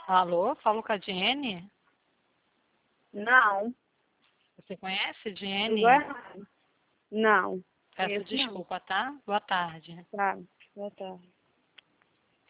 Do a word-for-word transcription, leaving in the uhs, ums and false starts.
Alô, falo com a Diene? Não. Você conhece, Tudo Diene? errado. Não. Peço Conheço não. desculpa, tá? Boa tarde. Tá. Boa tarde.